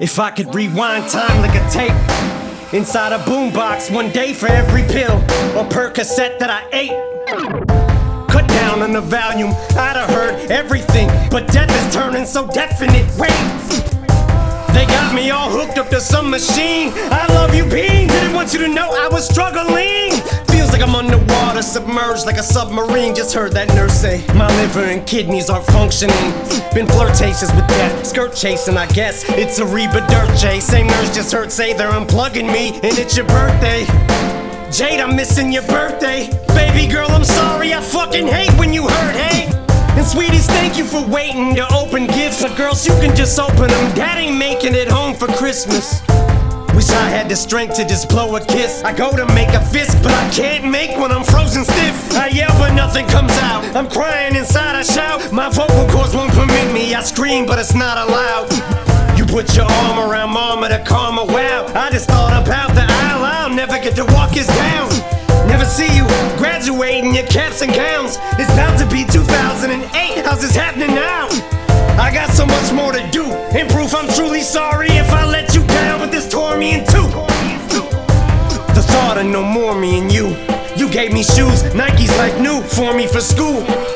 If I could rewind time like a tape inside a boombox, one day for every pill or Percocet that I ate. Cut down on the volume, I'd have heard everything, but death is turning so definite. Wait, they got me all hooked up to some machine. I love you, Bean. Didn't want you to know I was struggling. Feels like I'm underwater, submerged like a submarine. Just heard that nurse say my liver and kidneys aren't functioning. Been flirtatious with death, skirt chasing, I guess. It's a Reba Dirt J. Same nurse just heard say they're unplugging me, and it's your birthday. Jade, I'm missing your birthday. Baby girl, I'm sorry, I fucking hate when you hurt, hey. And sweeties, thank you for waiting to open gifts. But girls, you can just open them. Dad ain't making it home for Christmas. Wish I had the strength to just blow a kiss. I go to make a fist, but I can't make when I'm frozen stiff. I yell, but nothing comes out. I'm crying inside, I shout. My vocal cords won't permit me. I scream, but it's not allowed. You put your arm around mama to calm her. Wow, I just thought about the aisle. I'll never get to walk us down. Never see you graduating your caps and gowns. It's about to be 2008. How's this happening now? I got so much more to do. In proof I'm truly sorry if I let you down, but this tore me in two. The thought of no more me and you. You gave me shoes, Nikes like new for me for school.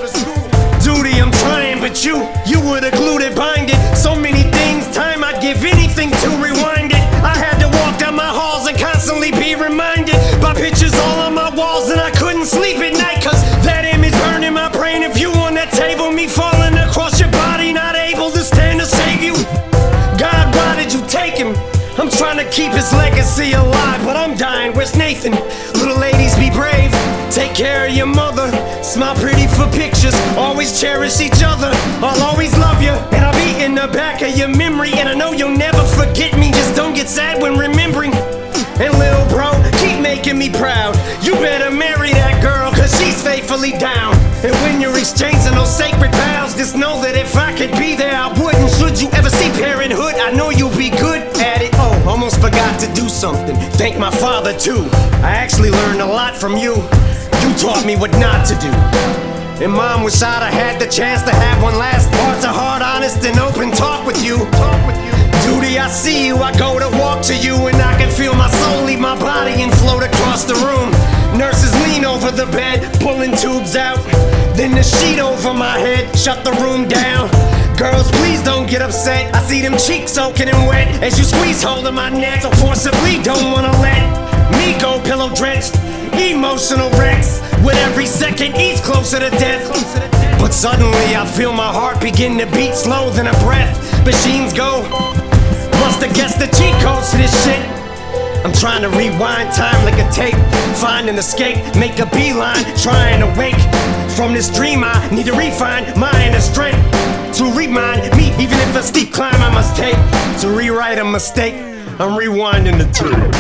Duty, I'm trying, but you would've glued it, bind it. So many things, time I'd give anything to rewind it. I had to walk down my halls and constantly be reminded by pictures all on my walls, and I couldn't sleep at night, cause that image burned in my brain of you on that table, me falling across your body, not able to stand to save you. God, why did you take him? I'm trying to keep his legacy alive, but I'm dying. Where's Nathan? Little ladies, be brave. Take care of your mother. Smile pretty for pictures. Always cherish each other. I'll always love you, and I'll be in the back of your memory. And I know you'll never forget me. Just don't get sad when remembering. And little bro, keep making me proud. You better marry that girl, cause she's faithfully down. And when you're exchanging those sacred vows, just know that if I could be there, I would. And should you ever see Parenthood, I know you'll be good at it. Oh, almost forgot to do something. Thank my father too. I actually learned a lot from you. You taught me what not to do. And mom, wish I'd have had the chance to have one last heart to heart, honest and open talk with you. Duty, I see you, I go to walk to you, and I can feel my soul leave my body and float across the room. Nurses lean over the bed, pulling tubes out. Then the sheet over my head, shut the room down. Girls, please don't get upset. I see them cheeks soaking and wet as you squeeze hold of my neck. So forcibly don't wanna let me go pillow drenched. Emotional wrecks with every second each closer to death. But suddenly I feel my heart begin to beat slow, then a breath. Machines go. Must have guessed the cheat codes to this shit. I'm trying to rewind time like a tape. Find an escape, make a beeline. Trying to wake from this dream. I need to refine my inner strength to remind me, even if a steep climb I must take to rewrite a mistake. I'm rewinding the tape.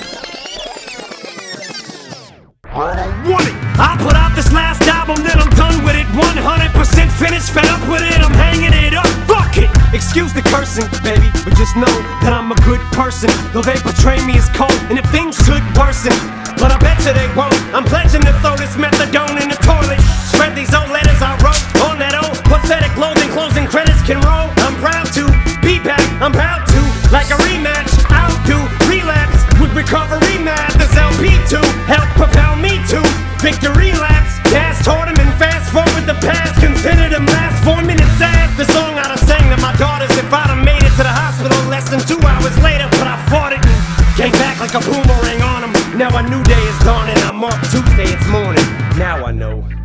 I put out this last album, then I'm done with it. 100% finished, fed up with it, I'm hanging it up. Fuck it! Excuse the cursing, baby, but just know that I'm a good person. Though they portray me as cold, and if things could worsen, but I bet you they won't. I'm pledging to throw this methadone in the toilet. Spread these old letters I wrote on that old pathetic loathing. Closing credits can roll. I'm proud to be back, I'm proud to. Like a rematch, I'll do relapse with recovery math. This LP2 help propel me to victory laps. Gas toward him and fast forward the past. Consider them last 4 minutes as the song I'd have sang to my daughters if I'd have made it to the hospital less than 2 hours later. But I fought it and came back like a boomerang on them. Now a new day is dawning. I'm off Tuesday, it's morning. Now I know.